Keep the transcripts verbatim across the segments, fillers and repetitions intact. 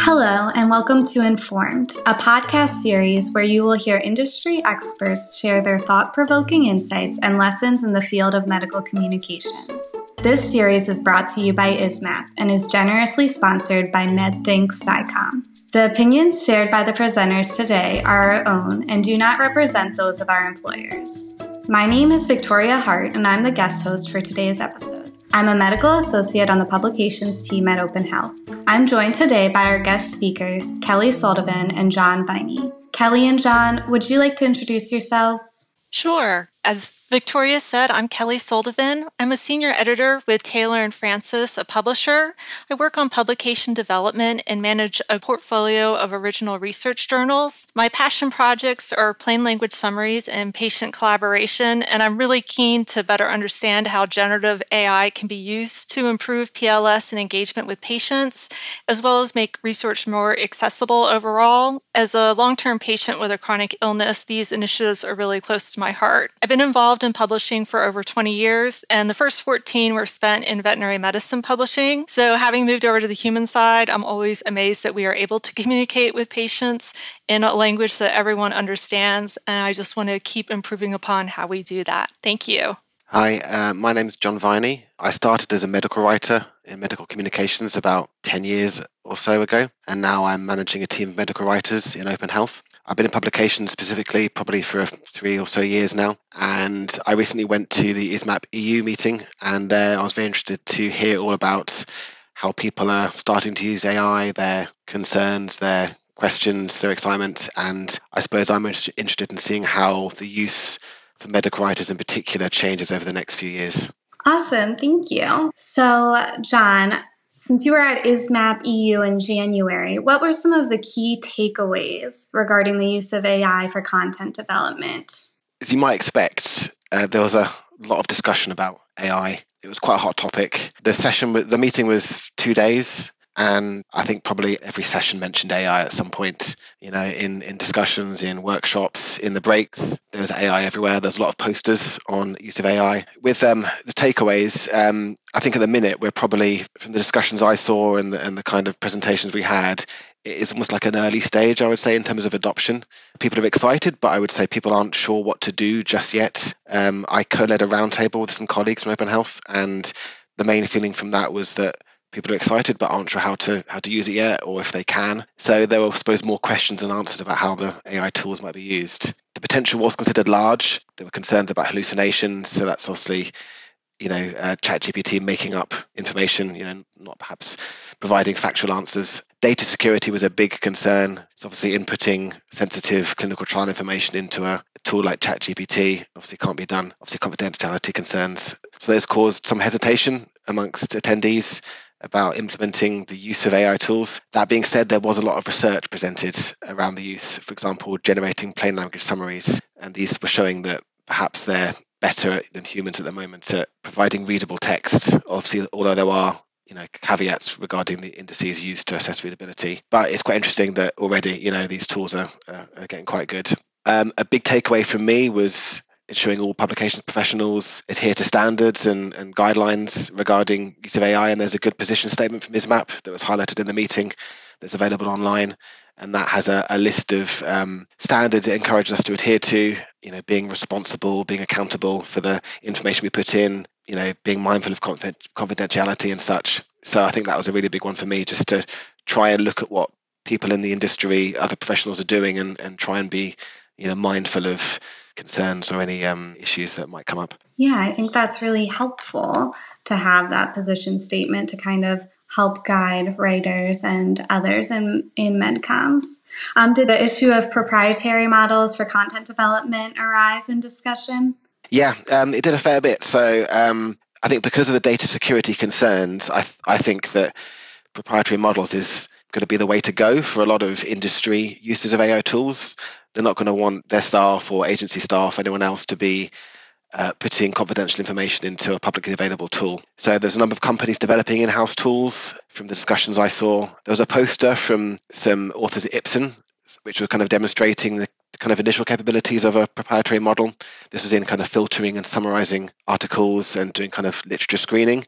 Hello, and welcome to Informed, a podcast series where you will hear industry experts share their thought-provoking insights and lessons in the field of medical communications. This series is brought to you by I S M A P and is generously sponsored by MedThink SciComm. The opinions shared by the presenters today are our own and do not represent those of our employers. My name is Victoria Hart, and I'm the guest host for today's episode. I'm a medical associate on the publications team at Open Health. I'm joined today by our guest speakers, Kelly Sullivan and John Viney. Kelly and John, would you like to introduce yourselves? Sure. As Victoria said, I'm Kelly Sullivan. I'm a senior editor with Taylor and Francis, a publisher. I work on publication development and manage a portfolio of original research journals. My passion projects are plain language summaries and patient collaboration, and I'm really keen to better understand how generative A I can be used to improve P L S and engagement with patients, as well as make research more accessible overall. As a long-term patient with a chronic illness, these initiatives are really close to my heart. I've been involved in publishing for over twenty years, and the first fourteen were spent in veterinary medicine publishing. So having moved over to the human side, I'm always amazed that we are able to communicate with patients in a language that everyone understands, and I just want to keep improving upon how we do that. Thank you. Hi, uh, my name is John Viney. I started as a medical writer in medical communications about ten years or so ago, and now I'm managing a team of medical writers in Open Health. I've been in publications specifically probably for three or so years now, and I recently went to the I S M A P E U meeting, and there I was very interested to hear all about how people are starting to use A I, their concerns, their questions, their excitement, and I suppose I'm interested in seeing how the use for medical writers in particular changes over the next few years. Awesome, thank you. So, John, since you were at I S M A P E U in January, what were some of the key takeaways regarding the use of A I for content development? As you might expect, uh, there was a lot of discussion about A I. It was quite a hot topic. The session, the meeting was two days. And I think probably every session mentioned A I at some point, you know, in, in discussions, in workshops, in the breaks. There was A I everywhere. There's a lot of posters on use of A I. With um, the takeaways, um, I think at the minute we're probably, from the discussions I saw and the, and the kind of presentations we had, it is almost like an early stage, I would say, in terms of adoption. People are excited, but I would say people aren't sure what to do just yet. Um, I co-led a roundtable with some colleagues from Open Health, and the main feeling from that was that people are excited but aren't sure how to how to use it yet, or if they can. So there were, I suppose, more questions than answers about how the A I tools might be used. The potential was considered large. There were concerns about hallucinations, so that's obviously, you know, uh, ChatGPT making up information, you know, not perhaps providing factual answers. Data security was a big concern. It's obviously inputting sensitive clinical trial information into a tool like ChatGPT obviously can't be done. Obviously, confidentiality concerns. So those caused some hesitation amongst attendees about implementing the use of A I tools. That being said, there was a lot of research presented around the use, for example, generating plain language summaries, and these were showing that perhaps they're better than humans at the moment at providing readable text. Obviously, although there are, you know, caveats regarding the indices used to assess readability, but it's quite interesting that already, you know, these tools are, are, are getting quite good. Um, a big takeaway from me was ensuring all publications professionals adhere to standards and, and guidelines regarding use of A I. And there's a good position statement from I S M A P that was highlighted in the meeting that's available online. And that has a, a list of um, standards it encourages us to adhere to, you know, being responsible, being accountable for the information we put in, you know, being mindful of confidentiality and such. So I think that was a really big one for me, just to try and look at what people in the industry, other professionals are doing, and, and try and be, you know, mindful of concerns or any um, issues that might come up. Yeah, I think that's really helpful to have that position statement to kind of help guide writers and others in, in medcoms. Um, did the issue of proprietary models for content development arise in discussion? Yeah, um, it did a fair bit. So um, I think because of the data security concerns, I, th- I think that proprietary models is going to be the way to go for a lot of industry uses of A I tools. They're not going to want their staff or agency staff, anyone else, to be uh, putting confidential information into a publicly available tool. So there's a number of companies developing in-house tools. From the discussions I saw, there was a poster from some authors at Ipsen, which were kind of demonstrating the kind of initial capabilities of a proprietary model. This was in kind of filtering and summarizing articles and doing kind of literature screening.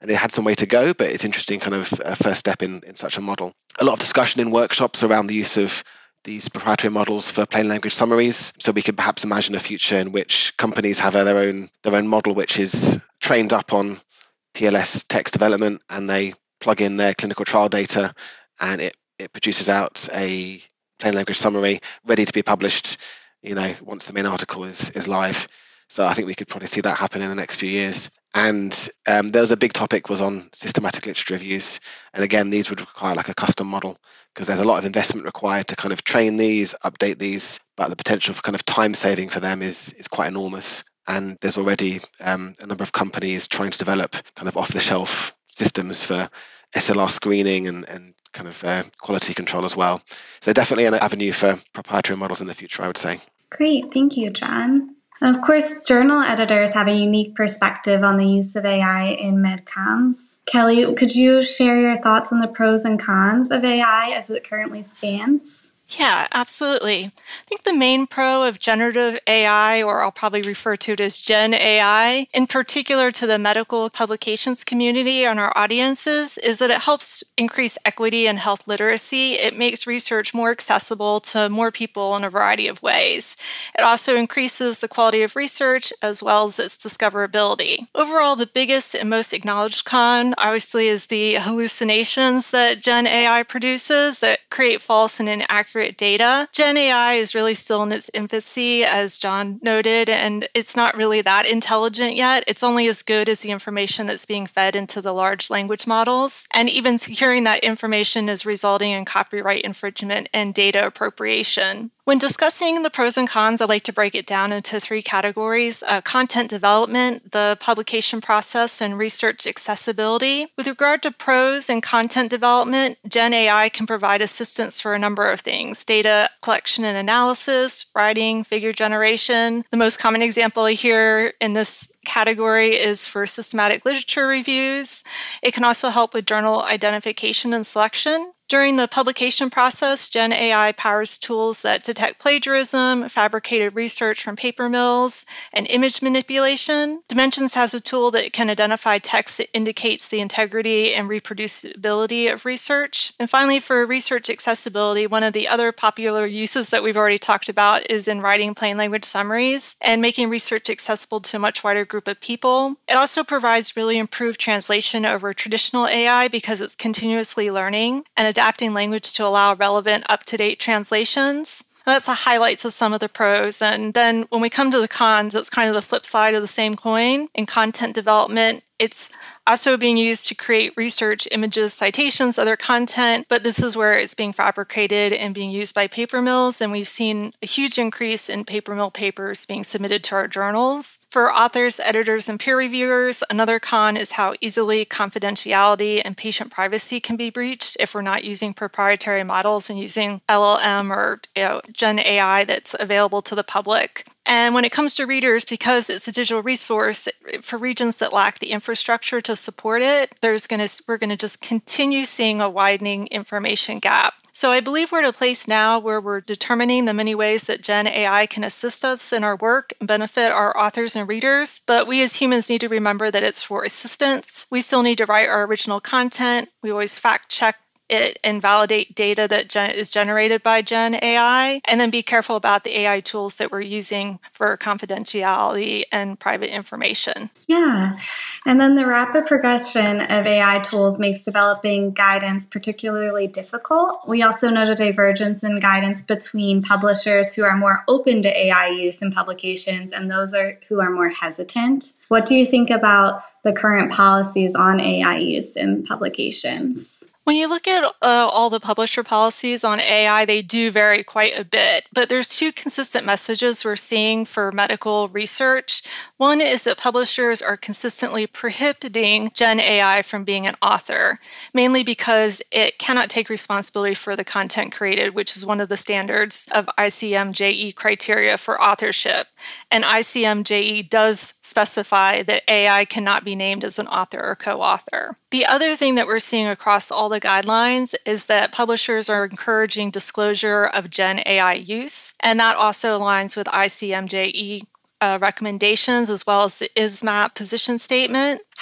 and it had some way to go, but it's interesting kind of a first step in, in such a model. A lot of discussion in workshops around the use of these proprietary models for plain language summaries. So we could perhaps imagine a future in which companies have their own their own model, which is trained up on P L S text development, and they plug in their clinical trial data, and it, it produces out a plain language summary ready to be published, you know, once the main article is, is live. So I think we could probably see that happen in the next few years. And um, there was a big topic was on systematic literature reviews. And again, these would require like a custom model because there's a lot of investment required to kind of train these, update these, but the potential for kind of time saving for them is, is quite enormous. And there's already um, a number of companies trying to develop kind of off-the-shelf systems for S L R screening and, and kind of uh, quality control as well. So definitely an avenue for proprietary models in the future, I would say. Great. Thank you, John. And of course, journal editors have a unique perspective on the use of A I in medcoms. Kelly, could you share your thoughts on the pros and cons of A I as it currently stands? Yeah, absolutely. I think the main pro of generative A I, or I'll probably refer to it as Gen A I, in particular to the medical publications community and our audiences, is that it helps increase equity and health literacy. It makes research more accessible to more people in a variety of ways. It also increases the quality of research as well as its discoverability. Overall, the biggest and most acknowledged con, obviously, is the hallucinations that Gen A I produces that create false and inaccurate data. Gen A I is really still in its infancy, as John noted, and it's not really that intelligent yet. It's only as good as the information that's being fed into the large language models. And even securing that information is resulting in copyright infringement and data appropriation. When discussing the pros and cons, I like to break it down into three categories: uh, content development, the publication process, and research accessibility. With regard to pros and content development, Gen A I can provide assistance for a number of things: data collection and analysis, writing, figure generation. The most common example here in this category is for systematic literature reviews. It can also help with journal identification and selection. During the publication process, Gen A I powers tools that detect plagiarism, fabricated research from paper mills, and image manipulation. Dimensions has a tool that can identify text that indicates the integrity and reproducibility of research. And finally, for research accessibility, one of the other popular uses that we've already talked about is in writing plain language summaries and making research accessible to a much wider group of people. It also provides really improved translation over traditional A I because it's continuously learning and adapting language to allow relevant, up-to-date translations. That's the highlights of some of the pros. And then when we come to the cons, it's kind of the flip side of the same coin. In content development, it's also being used to create research, images, citations, other content, but this is where it's being fabricated and being used by paper mills, and we've seen a huge increase in paper mill papers being submitted to our journals. For authors, editors, and peer reviewers, another con is how easily confidentiality and patient privacy can be breached if we're not using proprietary models and using L L M or you know, Gen A I that's available to the public. And when it comes to readers, because it's a digital resource, for regions that lack the infrastructure to support it, there's going to we're going to just continue seeing a widening information gap. So I believe we're at a place now where we're determining the many ways that Gen A I can assist us in our work and benefit our authors and readers. But we as humans need to remember that it's for assistance. We still need to write our original content. We always fact check it and validate data that gen- is generated by Gen A I, and then be careful about the A I tools that we're using for confidentiality and private information. Yeah. And then the rapid progression of A I tools makes developing guidance particularly difficult. We also note a divergence in guidance between publishers who are more open to A I use in publications and those are, who are more hesitant. What do you think about the current policies on A I use in publications? When you look at uh, all the publisher policies on A I, they do vary quite a bit, but there's two consistent messages we're seeing for medical research. One is that publishers are consistently prohibiting Gen A I from being an author, mainly because it cannot take responsibility for the content created, which is one of the standards of I C M J E criteria for authorship. And I C M J E does specify that A I cannot be named as an author or co-author. The other thing that we're seeing across all the guidelines is that publishers are encouraging disclosure of Gen A I use, and that also aligns with I C M J E uh, recommendations as well as the I S M A P position statement.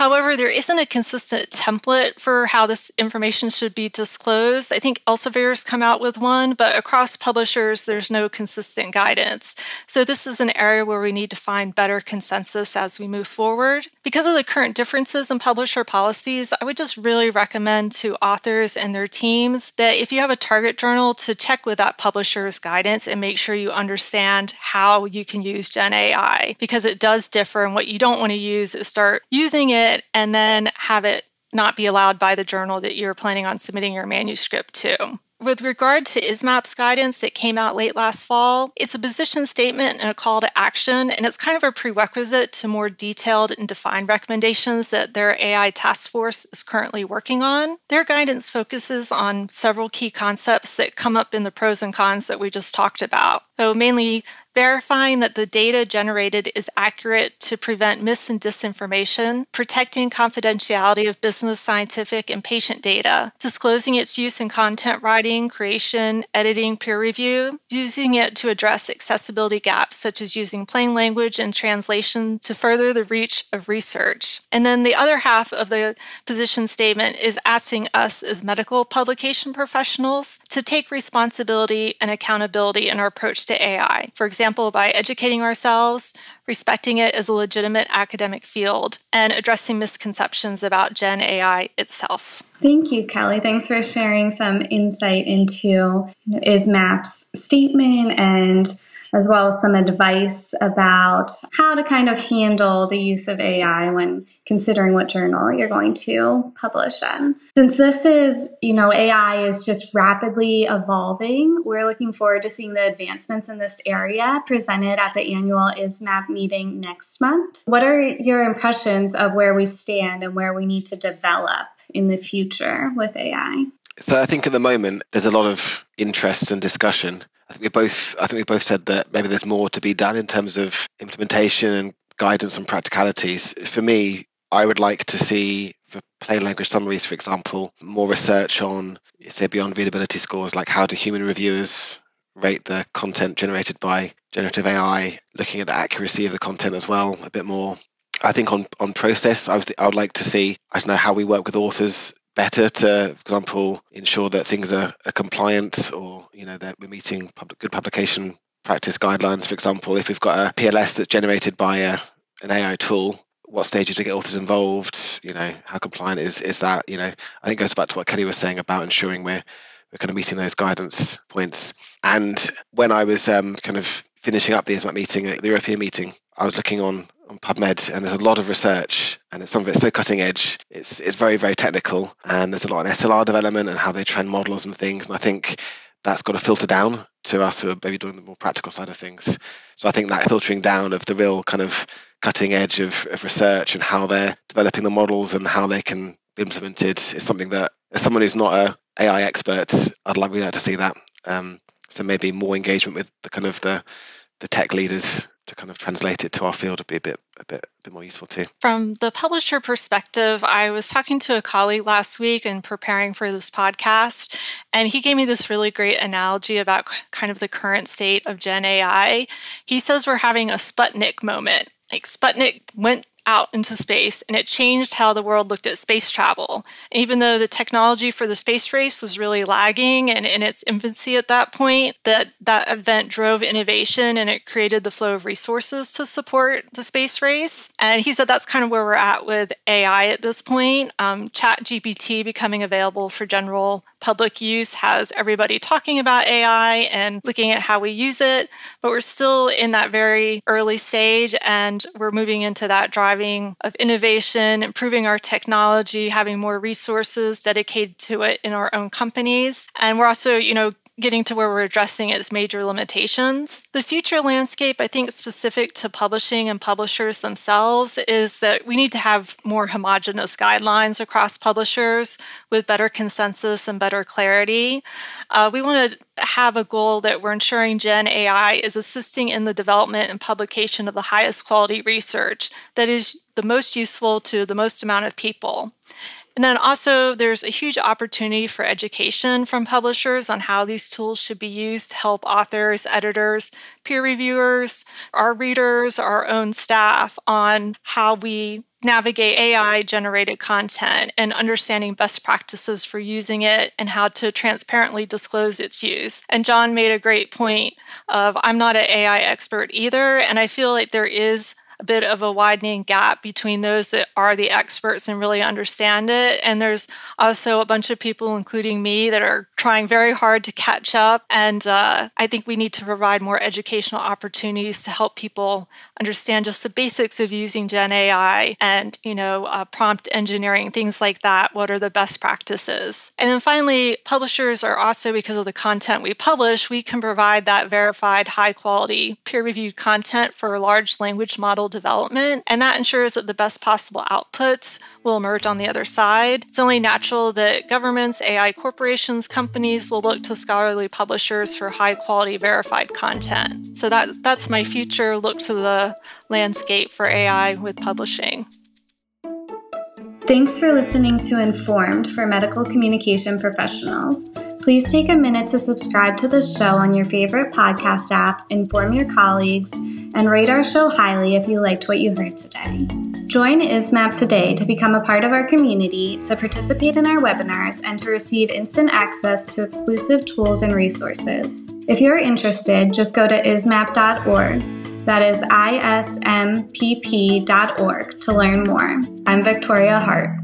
However, there isn't a consistent template for how this information should be disclosed. I think Elsevier's come out with one, but across publishers, there's no consistent guidance. So this is an area where we need to find better consensus as we move forward. Because of the current differences in publisher policies, I would just really recommend to authors and their teams that if you have a target journal, to check with that publisher's guidance and make sure you understand how you can use Gen A I, because it does differ, and what you don't want to use is start using it and then have it not be allowed by the journal that you're planning on submitting your manuscript to. With regard to I S M A P's guidance that came out late last fall, it's a position statement and a call to action, and it's kind of a prerequisite to more detailed and defined recommendations that their A I task force is currently working on. Their guidance focuses on several key concepts that come up in the pros and cons that we just talked about. So mainly verifying that the data generated is accurate to prevent mis and disinformation, protecting confidentiality of business, scientific, and patient data, disclosing its use in content writing, creation, editing, peer review, using it to address accessibility gaps, such as using plain language and translation to further the reach of research. And then the other half of the position statement is asking us as medical publication professionals to take responsibility and accountability in our approach to A I. For example, by educating ourselves, respecting it as a legitimate academic field, and addressing misconceptions about Gen A I itself. Thank you, Kelly. Thanks for sharing some insight into you know, I S M A P's statement, and as well as some advice about how to kind of handle the use of A I when considering what journal you're going to publish in. Since this is, you know, A I is just rapidly evolving, we're looking forward to seeing the advancements in this area presented at the annual I S M A P meeting next month. What are your impressions of where we stand and where we need to develop in the future with A I? So I think at the moment there's a lot of interest and discussion. I think we both I think we both said that maybe there's more to be done in terms of implementation and guidance and practicalities. For me, I would like to see, for plain language summaries, for example, more research on, say, beyond readability scores, like how do human reviewers rate the content generated by generative A I, looking at the accuracy of the content as well a bit more. I think on, on process, I, was th- I would like to see, I don't know, how we work with authors better to, for example, ensure that things are, are compliant, or, you know, that we're meeting public, good publication practice guidelines. For example, if we've got a P L S that's generated by a, an A I tool, what stages to get authors involved, you know, how compliant is, is that, you know, I think it goes back to what Kelly was saying about ensuring we're, we're kind of meeting those guidance points. And when I was um, kind of finishing up the I S M A P meeting, the European meeting, I was looking on, on PubMed, and there's a lot of research, and it's, some of it's so cutting edge. It's it's very, very technical, and there's a lot of S L R development and how they train models and things. And I think that's got to filter down to us who are maybe doing the more practical side of things. So I think that filtering down of the real kind of cutting edge of, of research and how they're developing the models and how they can be implemented is something that, as someone who's not a A I expert, I'd like really like to see that. Um, so maybe more engagement with the kind of the the tech leaders to kind of translate it to our field would be a bit a bit a bit more useful too. From the publisher perspective, I was talking to a colleague last week and preparing for this podcast, and he gave me this really great analogy about kind of the current state of Gen A I. He says we're having a Sputnik moment. Like Sputnik went out into space, and it changed how the world looked at space travel. And even though the technology for the space race was really lagging and in its infancy at that point, that that event drove innovation, and it created the flow of resources to support the space race. And he said that's kind of where we're at with A I at this point. Um, ChatGPT becoming available for general public use has everybody talking about A I and looking at how we use it, but we're still in that very early stage, and we're moving into that driving of innovation, improving our technology, having more resources dedicated to it in our own companies. And we're also, you know, getting to where we're addressing its major limitations. The future landscape, I think, specific to publishing and publishers themselves, is that we need to have more homogeneous guidelines across publishers with better consensus and better clarity. Uh, we want to have a goal that we're ensuring Gen A I is assisting in the development and publication of the highest quality research that is the most useful to the most amount of people. And then also there's a huge opportunity for education from publishers on how these tools should be used to help authors, editors, peer reviewers, our readers, our own staff on how we navigate A I-generated content and understanding best practices for using it and how to transparently disclose its use. And John made a great point of, I'm not an A I expert either, and I feel like there is a bit of a widening gap between those that are the experts and really understand it. And there's also a bunch of people, including me, that are trying very hard to catch up. And uh, I think we need to provide more educational opportunities to help people understand just the basics of using Gen A I and, you know, uh, prompt engineering, things like that. What are the best practices? And then finally, publishers are also, because of the content we publish, we can provide that verified, high quality, peer-reviewed content for large language model development, and that ensures that the best possible outputs will emerge on the other side. It's only natural that governments, A I corporations, companies will look to scholarly publishers for high-quality verified content. So that that's my future look to the landscape for A I with publishing. Thanks for listening to Informed for Medical Communication Professionals. Please take a minute to subscribe to the show on your favorite podcast app, inform your colleagues, and rate our show highly if you liked what you heard today. Join I S M A P today to become a part of our community, to participate in our webinars, and to receive instant access to exclusive tools and resources. If you're interested, just go to I S M A P dot org. That is I S M P P dot org to learn more. I'm Victoria Hart.